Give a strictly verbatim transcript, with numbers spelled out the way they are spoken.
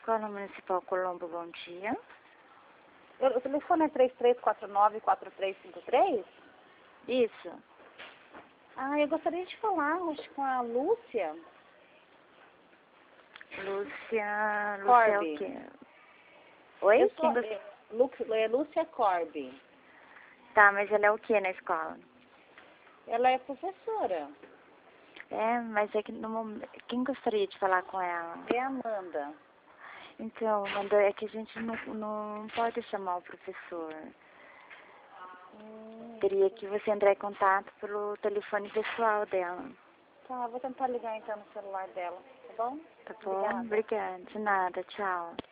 Escola Municipal Colombo, bom dia. Eu, o telefone é três três quatro nove, quatro três cinco três? Isso. Ah, eu gostaria de falar, acho, com a Lúcia. Lúcia... Lúcia é Corby. o quê? Oi? Eu Quem sou, gost... é, Lu, é Lúcia Corby. Tá, mas ela é o que na escola? Ela é professora. É, mas é que no momento... Quem gostaria de falar com ela? É a Amanda. Então, Amanda, é que a gente não, não pode chamar o professor. Hum, Teria que você entrar em contato pelo telefone pessoal dela. tá, vou tentar ligar então no celular dela, tá bom? Tá bom? Obrigada. Obrigada. De nada. Tchau.